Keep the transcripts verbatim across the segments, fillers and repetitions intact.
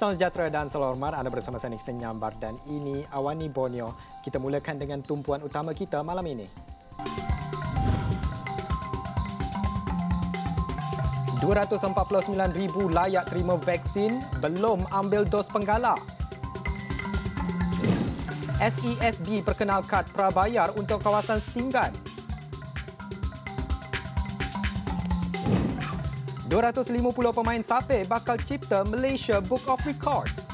Salam sejahtera dan salam hormat. Anda bersama saya Nixon Nyambar dan ini Awani Borneo. Kita mulakan dengan tumpuan utama kita malam ini. dua ratus empat puluh sembilan ribu layak terima vaksin, belum ambil dos penggalak. S E S D perkenal kad prabayar untuk kawasan setinggan. dua ratus lima puluh pemain sapeh bakal cipta Malaysia Book of Records.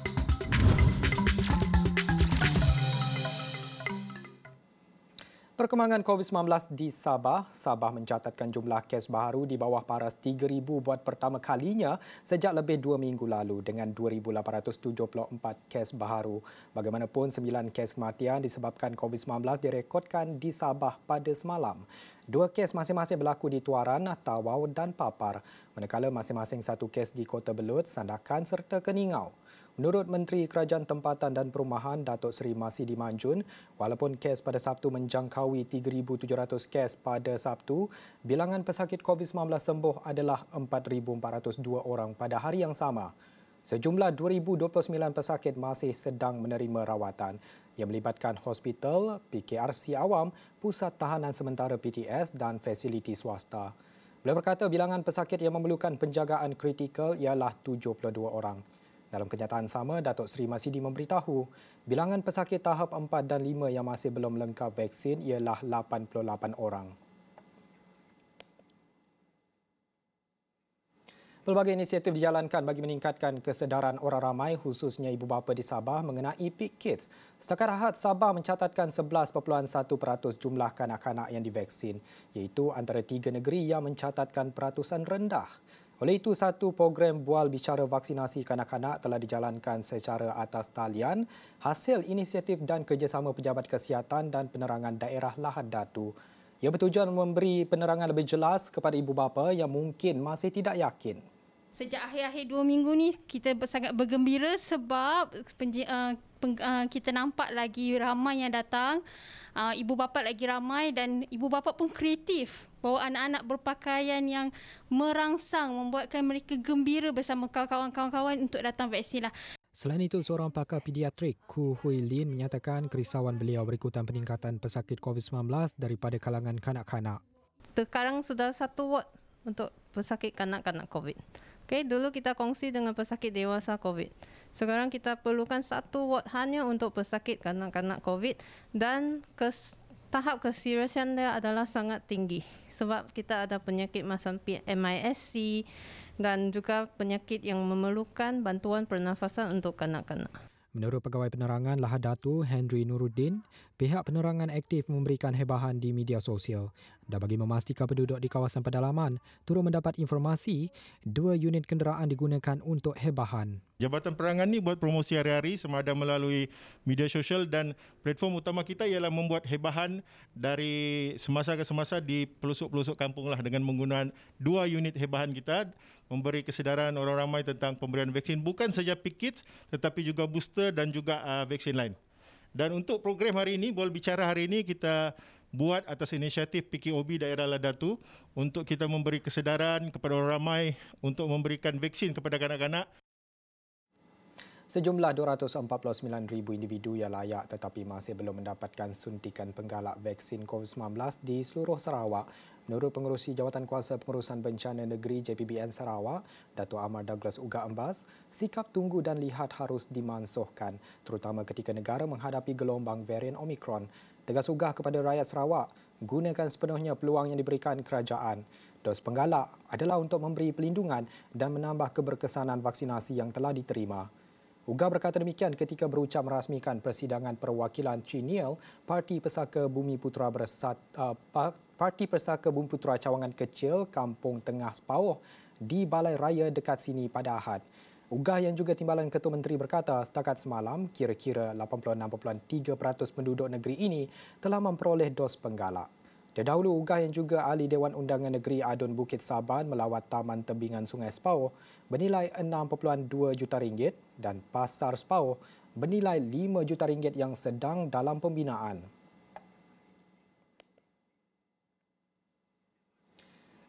Perkembangan COVID sembilan belas di Sabah. Sabah mencatatkan jumlah kes baharu di bawah paras tiga ribu buat pertama kalinya sejak lebih dua minggu lalu dengan dua ribu lapan ratus tujuh puluh empat kes baharu. Bagaimanapun, sembilan kes kematian disebabkan COVID sembilan belas direkodkan di Sabah pada semalam. Dua kes masing-masing berlaku di Tuaran, Tawau dan Papar, manakala masing-masing satu kes di Kota Belud, Sandakan serta Keningau. Menurut Menteri Kerajaan Tempatan dan Perumahan Datuk Seri Masidi Manjun, walaupun kes pada Sabtu menjangkaui tiga ribu tujuh ratus kes pada Sabtu, bilangan pesakit COVID sembilan belas sembuh adalah empat ribu empat ratus dua orang pada hari yang sama. Sejumlah dua ribu dua puluh sembilan pesakit masih sedang menerima rawatan yang melibatkan hospital, P K R C awam, pusat tahanan sementara P T S dan fasiliti swasta. Beliau berkata bilangan pesakit yang memerlukan penjagaan kritikal ialah tujuh puluh dua orang. Dalam kenyataan sama, Datuk Seri Masidi memberitahu bilangan pesakit tahap empat dan lima yang masih belum lengkap vaksin ialah lapan puluh lapan orang. Pelbagai inisiatif dijalankan bagi meningkatkan kesedaran orang ramai khususnya ibu bapa di Sabah mengenai P I K Kids. Setakat Ahad, Sabah mencatatkan sebelas perpuluhan satu peratus jumlah kanak-kanak yang divaksin, iaitu antara tiga negeri yang mencatatkan peratusan rendah. Oleh itu, satu program bual bicara vaksinasi kanak-kanak telah dijalankan secara atas talian hasil inisiatif dan kerjasama Pejabat Kesihatan dan Penerangan Daerah Lahad Datu. Ia bertujuan memberi penerangan lebih jelas kepada ibu bapa yang mungkin masih tidak yakin. Sejak akhir-akhir dua minggu ni, kita sangat bergembira sebab penj- uh, peng- uh, kita nampak lagi ramai yang datang. Uh, ibu bapa lagi ramai dan ibu bapa pun kreatif. Bawa anak-anak berpakaian yang merangsang, membuatkan mereka gembira bersama kawan-kawan untuk datang vaksin lah. Selain itu, seorang pakar pediatrik, Ku Hui Lin, menyatakan kerisauan beliau berikutan peningkatan pesakit COVID sembilan belas daripada kalangan kanak-kanak. Sekarang sudah satu ward untuk pesakit kanak-kanak COVID. Okay, dulu kita kongsi dengan pesakit dewasa COVID. Sekarang kita perlukan satu ward hanya untuk pesakit kanak-kanak COVID dan kes, tahap keseriusan dia adalah sangat tinggi. Sebab kita ada penyakit macam M I S C dan juga penyakit yang memerlukan bantuan pernafasan untuk kanak-kanak. Menurut Pegawai Penerangan Lahad Datu, Henry Nuruddin, pihak penerangan aktif memberikan hebahan di media sosial. Dan bagi memastikan penduduk di kawasan pedalaman turut mendapat informasi, dua unit kenderaan digunakan untuk hebahan. Jabatan Penerangan ni buat promosi hari-hari sama ada melalui media sosial dan platform utama kita ialah membuat hebahan dari semasa ke semasa di pelosok-pelosok kampung lah dengan menggunakan dua unit hebahan kita memberi kesedaran orang ramai tentang pemberian vaksin bukan saja P I K Kids tetapi juga booster dan juga uh, vaksin lain. Dan untuk program hari ini, Bual Bicara hari ini kita buat atas inisiatif P K O B Daerah Lahad Datu untuk kita memberi kesedaran kepada orang ramai untuk memberikan vaksin kepada kanak-kanak. Sejumlah dua ratus empat puluh sembilan ribu individu yang layak tetapi masih belum mendapatkan suntikan penggalak vaksin COVID sembilan belas di seluruh Sarawak. Menurut Pengerusi Jawatan Kuasa Pengurusan Bencana Negeri J P B N Sarawak, Datuk Ahmad Douglas Uga Embas, sikap tunggu dan lihat harus dimansuhkan, terutama ketika negara menghadapi gelombang varian Omicron. Tegas Ugah kepada rakyat Sarawak, gunakan sepenuhnya peluang yang diberikan kerajaan. Dos penggalak adalah untuk memberi pelindungan dan menambah keberkesanan vaksinasi yang telah diterima. Uga berkata demikian ketika berucap merasmikan persidangan perwakilan Ciniel Parti Pesaka Bumi Putera Bersat, uh, Parti Pesaka Bumi Putera Cawangan Kecil Kampung Tengah Sepauh di Balai Raya dekat sini pada Ahad. Ugah yang juga Timbalan Ketua Menteri berkata setakat semalam kira-kira lapan puluh enam perpuluhan tiga peratus penduduk negeri ini telah memperoleh dos penggalak. Terdahulu, Ugah yang juga Ahli Dewan Undangan Negeri Adun Bukit Saban melawat Taman Tebingan Sungai Sepauh bernilai enam perpuluhan dua juta ringgit dan Pasar Sepauh bernilai lima juta ringgit yang sedang dalam pembinaan.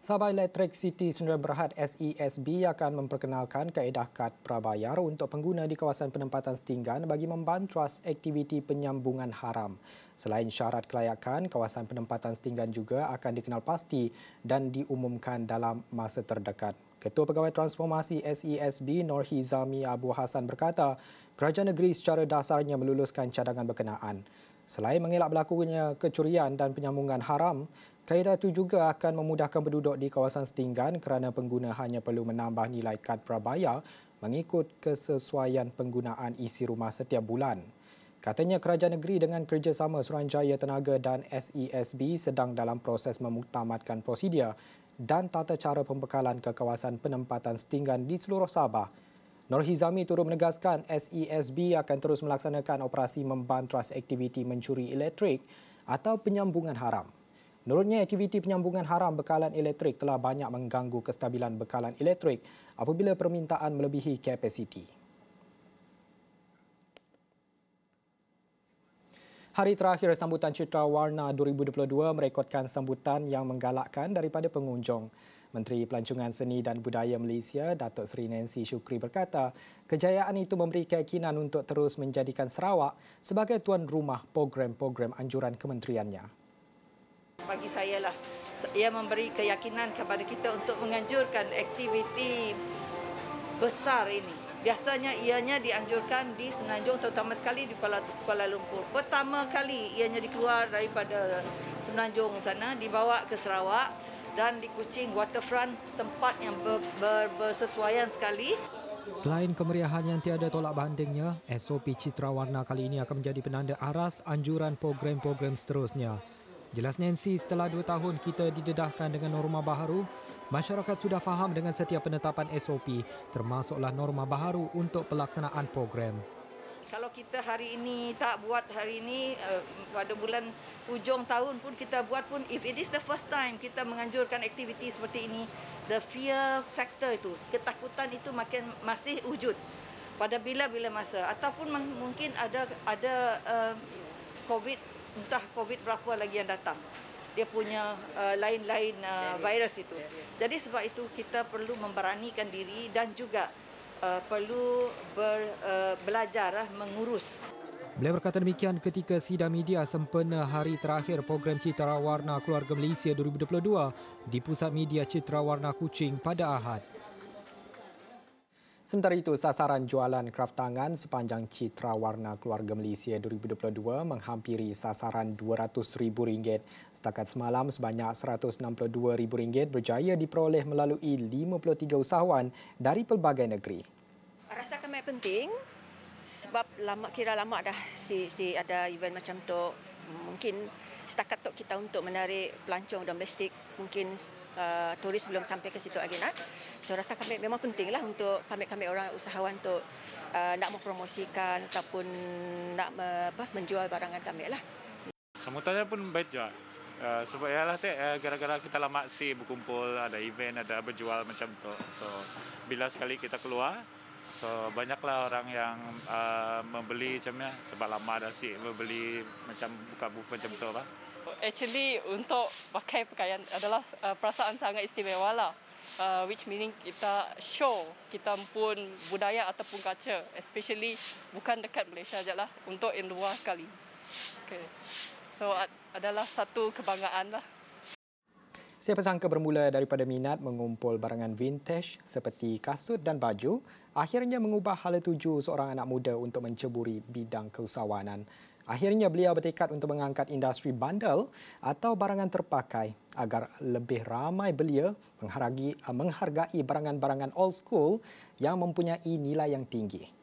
Sabah Electricity Sdn Bhd S E S B akan memperkenalkan kaedah kad prabayar untuk pengguna di kawasan penempatan setinggan bagi membantras aktiviti penyambungan haram. Selain syarat kelayakan, kawasan penempatan setinggan juga akan dikenal pasti dan diumumkan dalam masa terdekat. Ketua Pegawai Transformasi S E S B Norhizami Abu Hassan berkata, kerajaan negeri secara dasarnya meluluskan cadangan berkenaan. Selain mengelak berlakunya kecurian dan penyambungan haram, kaedah itu juga akan memudahkan penduduk di kawasan setinggan kerana pengguna hanya perlu menambah nilai kad prabayar mengikut kesesuaian penggunaan isi rumah setiap bulan. Katanya kerajaan negeri dengan kerjasama Suruhanjaya Tenaga dan S E S B sedang dalam proses memuktamadkan prosedur dan tata cara pembekalan ke kawasan penempatan setinggan di seluruh Sabah. Norhizami turut menegaskan S E S B akan terus melaksanakan operasi membantras aktiviti mencuri elektrik atau penyambungan haram. Menurutnya, aktiviti penyambungan haram bekalan elektrik telah banyak mengganggu kestabilan bekalan elektrik apabila permintaan melebihi kapasiti. Hari terakhir sambutan Citra Warna dua ribu dua puluh dua merekodkan sambutan yang menggalakkan daripada pengunjung. Menteri Pelancongan Seni dan Budaya Malaysia, Datuk Seri Nancy Shukri berkata, kejayaan itu memberi keyakinan untuk terus menjadikan Sarawak sebagai tuan rumah program-program anjuran kementeriannya. Bagi saya lah, ia memberi keyakinan kepada kita untuk menganjurkan aktiviti besar ini. Biasanya ianya dianjurkan di Semenanjung, terutama sekali di Kuala, Kuala Lumpur. Pertama kali ianya dikeluar daripada Semenanjung sana, dibawa ke Sarawak dan di Kuching Waterfront, tempat yang ber, ber, bersesuaian sekali. Selain kemeriahan yang tiada tolak bandingnya, S O P Citra Warna kali ini akan menjadi penanda aras anjuran program-program seterusnya. Jelas Nancy, setelah dua tahun kita didedahkan dengan norma baharu, masyarakat sudah faham dengan setiap penetapan S O P, termasuklah norma baharu untuk pelaksanaan program. Kalau kita hari ini tak buat hari ini, uh, pada bulan hujung tahun pun kita buat pun, if it is the first time kita menganjurkan aktiviti seperti ini, the fear factor itu, ketakutan itu makin masih wujud pada bila-bila masa. Ataupun mungkin ada ada uh, COVID, entah COVID berapa lagi yang datang. Dia punya uh, lain-lain uh, virus itu. Jadi sebab itu kita perlu memberanikan diri dan juga Uh, perlu ber, uh, belajar uh, mengurus. Beliau berkata demikian ketika sidang media sempena hari terakhir program Citra Warna Keluarga Malaysia dua ribu dua puluh dua di Pusat Media Citra Warna Kuching pada Ahad. Sementara itu, sasaran jualan kraft tangan sepanjang Citra Warna Keluarga Malaysia dua ribu dua puluh dua menghampiri sasaran dua ratus ribu ringgit. Setakat semalam, sebanyak seratus enam puluh dua ribu ringgit berjaya diperoleh melalui lima puluh tiga usahawan dari pelbagai negeri. Rasa kami penting sebab lama kira lama dah si si ada event macam tu. Mungkin setakat tu kita untuk menarik pelancong domestik, mungkin uh, turis belum sampai ke situ lagi nak. So rasa kami memang pentinglah untuk kami-kami orang usahawan untuk uh, nak mempromosikan ataupun nak me, apa, menjual barangan kami lah. Sambutannya pun baik juga. Uh, sebab ialah teh uh, gara-gara kita lama si berkumpul, ada event, ada berjual macam tu. So bila sekali kita keluar, so banyaklah orang yang uh, membeli macamnya sebab lama dah si membeli macam buka booth macam tu lah. Actually untuk pakai pakaian adalah uh, perasaan sangat istimewa lah. Uh, which meaning kita show kita pun budaya ataupun culture, especially bukan dekat Malaysia je lah, untuk yang luar sekali. Okay. So adalah satu kebanggaan lah. Siapa sangka bermula daripada minat mengumpul barangan vintage seperti kasut dan baju, akhirnya mengubah hala tuju seorang anak muda untuk menceburi bidang keusahawanan. Akhirnya beliau bertekad untuk mengangkat industri bandel atau barangan terpakai agar lebih ramai belia menghargai, menghargai barangan-barangan old school yang mempunyai nilai yang tinggi.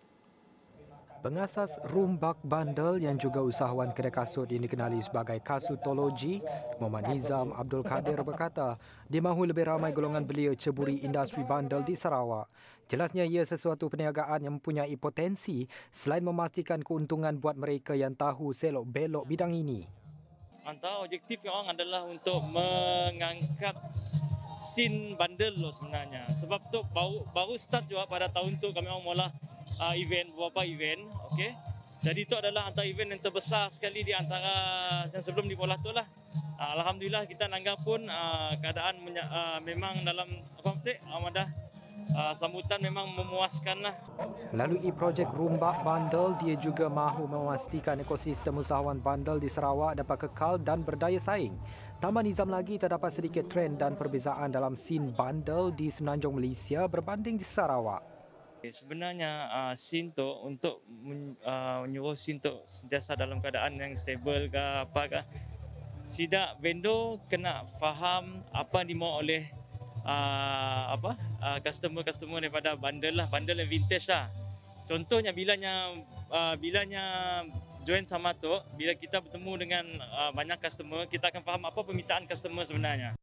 Pengasas Rumbak Bandel yang juga usahawan kedai kasut yang dikenali sebagai Kasutologi, Muhammad Nizam Abdul Kadir berkata, dia mahu lebih ramai golongan belia ceburi industri bandel di Sarawak. Jelasnya ia sesuatu perniagaan yang mempunyai potensi selain memastikan keuntungan buat mereka yang tahu selok-belok bidang ini. Antara objektif orang adalah untuk mengangkat scene bandel loh sebenarnya. Sebab tu baru, baru start juga pada tahun tu kami orang mula uh, event, beberapa event, okey. Jadi itu adalah antara event yang terbesar sekali di antara yang sebelum di Kuala Lumpur lah. Alhamdulillah kita Nangga pun uh, keadaan menya, uh, memang dalam apa petik Amadah uh, sambutan memang memuaskan lah. Melalui projek Rumbak Bandel, dia juga mahu memastikan ekosistem usahawan bandel di Sarawak dapat kekal dan berdaya saing. Tambah nizam lagi, terdapat sedikit trend dan perbezaan dalam scene bandel di Semenanjung Malaysia berbanding di Sarawak. Sebenarnya uh, scene tu untuk uh, menyuruh scene tu sentiasa dalam keadaan yang stable ke apa ke, sidak vendor kena faham apa yang dimau oleh uh, apa uh, customer-customer daripada bandel lah, bandel yang vintage lah. Contohnya bilanya uh, bilanya join sama tu, bila kita bertemu dengan uh, banyak customer, kita akan faham apa permintaan customer sebenarnya.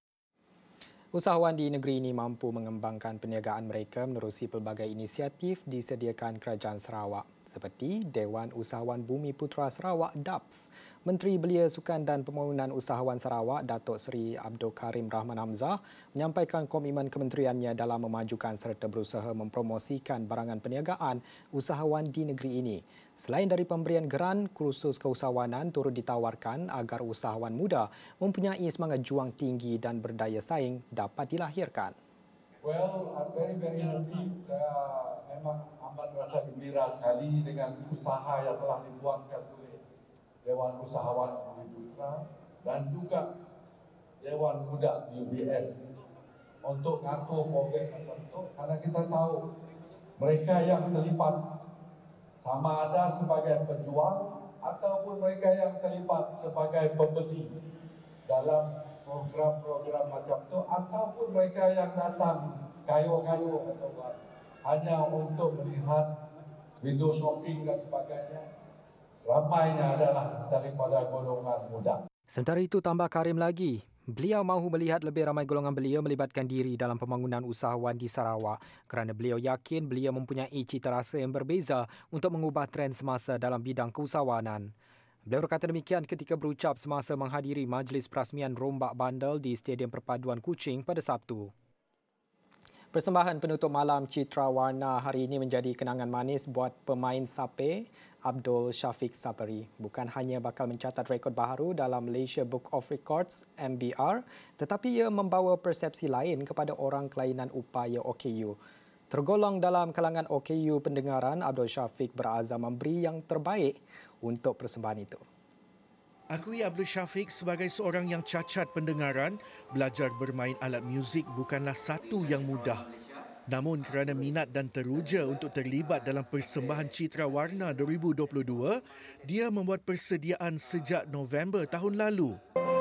Usahawan di negeri ini mampu mengembangkan perniagaan mereka menerusi pelbagai inisiatif disediakan Kerajaan Sarawak seperti Dewan Usahawan Bumi Putera Sarawak D A P S. Menteri Belia Sukan dan Pembangunan Usahawan Sarawak Datuk Seri Abdul Karim Rahman Hamzah menyampaikan komitmen kementeriannya dalam memajukan serta berusaha mempromosikan barangan perniagaan usahawan di negeri ini. Selain dari pemberian geran, kursus keusahawanan turut ditawarkan agar usahawan muda mempunyai semangat juang tinggi dan berdaya saing dapat dilahirkan. Well, I'm very very happy. Uh, memang amat rasa gembira sekali dengan usaha yang telah dibuatkan oleh Dewan Usahawan Bumi Putera dan juga Dewan Muda U B S untuk ngatur program tertentu, karena kita tahu mereka yang terlibat sama ada sebagai penjual ataupun mereka yang terlibat sebagai pembeli dalam program-program macam tu, ataupun mereka yang datang kayu-kayu atau hanya untuk melihat window shopping dan sebagainya, ramainya adalah daripada golongan muda. Sementara itu, tambah Karim lagi, beliau mahu melihat lebih ramai golongan beliau melibatkan diri dalam pembangunan usahawan di Sarawak kerana beliau yakin beliau mempunyai cita rasa yang berbeza untuk mengubah trend semasa dalam bidang keusahawanan. Beliau berkata demikian ketika berucap semasa menghadiri majlis perasmian Rombak Bandel di Stadium Perpaduan Kuching pada Sabtu. Persembahan penutup malam Citra Warna hari ini menjadi kenangan manis buat pemain sape Abdul Shafiq Sapari. Bukan hanya bakal mencatat rekod baharu dalam Malaysia Book of Records M B R, tetapi ia membawa persepsi lain kepada orang kelainan upaya O K U. Tergolong dalam kalangan O K U pendengaran, Abdul Shafiq berazam memberi yang terbaik untuk persembahan itu. Akui Abdul Shafiq sebagai seorang yang cacat pendengaran, belajar bermain alat muzik bukanlah satu yang mudah. Namun kerana minat dan teruja untuk terlibat dalam persembahan Citra Warna dua ribu dua puluh dua, dia membuat persediaan sejak November tahun lalu.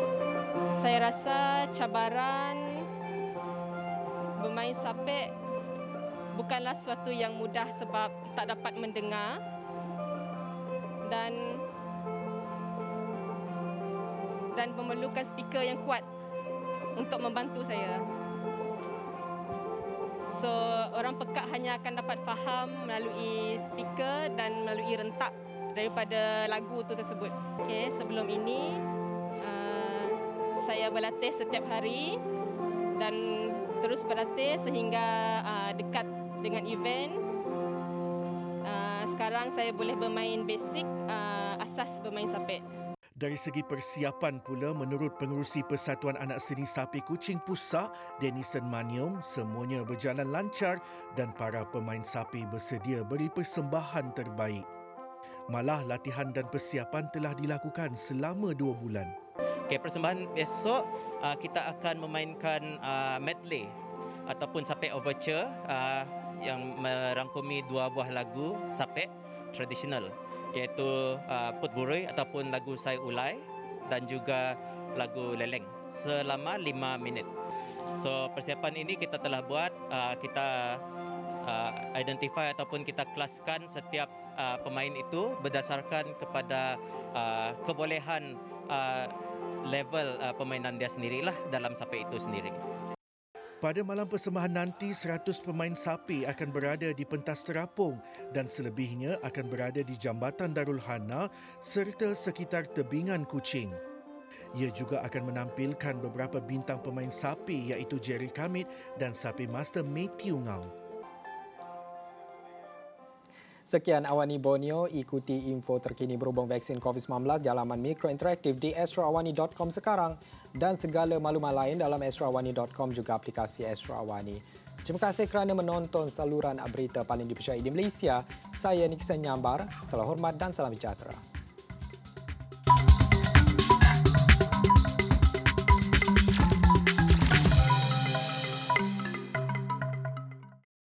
Saya rasa cabaran bermain sapek bukanlah sesuatu yang mudah sebab tak dapat mendengar dan dan memerlukan speaker yang kuat untuk membantu saya. So, orang pekak hanya akan dapat faham melalui speaker dan melalui rentak daripada lagu itu tersebut. Okay, sebelum ini, uh, saya berlatih setiap hari dan terus berlatih sehingga uh, dekat dengan event. Uh, sekarang saya boleh bermain basic, uh, asas bermain sapek. Dari segi persiapan pula, menurut pengerusi Persatuan Anak Seni Sapi Kuching Pusat, Denison Manium, semuanya berjalan lancar dan para pemain sapi bersedia beri persembahan terbaik. Malah latihan dan persiapan telah dilakukan selama dua bulan. Okay, persembahan besok uh, kita akan memainkan uh, medley ataupun sapek overture uh, yang merangkumi dua buah lagu sapek tradisional, iaitu uh, Put Burui ataupun lagu Sai Ulai dan juga lagu Leleng selama lima minit. So persiapan ini kita telah buat, uh, kita uh, identify ataupun kita kelaskan setiap uh, pemain itu berdasarkan kepada uh, kebolehan uh, level uh, permainan dia sendirilah dalam sapek itu sendiri. Pada malam persembahan nanti, seratus pemain sapi akan berada di pentas terapung dan selebihnya akan berada di Jambatan Darul Hana serta sekitar tebingan Kuching. Ia juga akan menampilkan beberapa bintang pemain sapi iaitu Jerry Kamit dan sapi master Matthew Ngau. Sekian Awani Borneo, ikuti info terkini berhubung vaksin covid sembilan belas di halaman mikro interaktif di astro awani dot com sekarang dan segala maklumat lain dalam astro awani dot com juga aplikasi Astro Awani. Terima kasih kerana menonton saluran berita paling dipercayai di Malaysia. Saya Niksan Nyambar. Salam hormat dan salam sejahtera.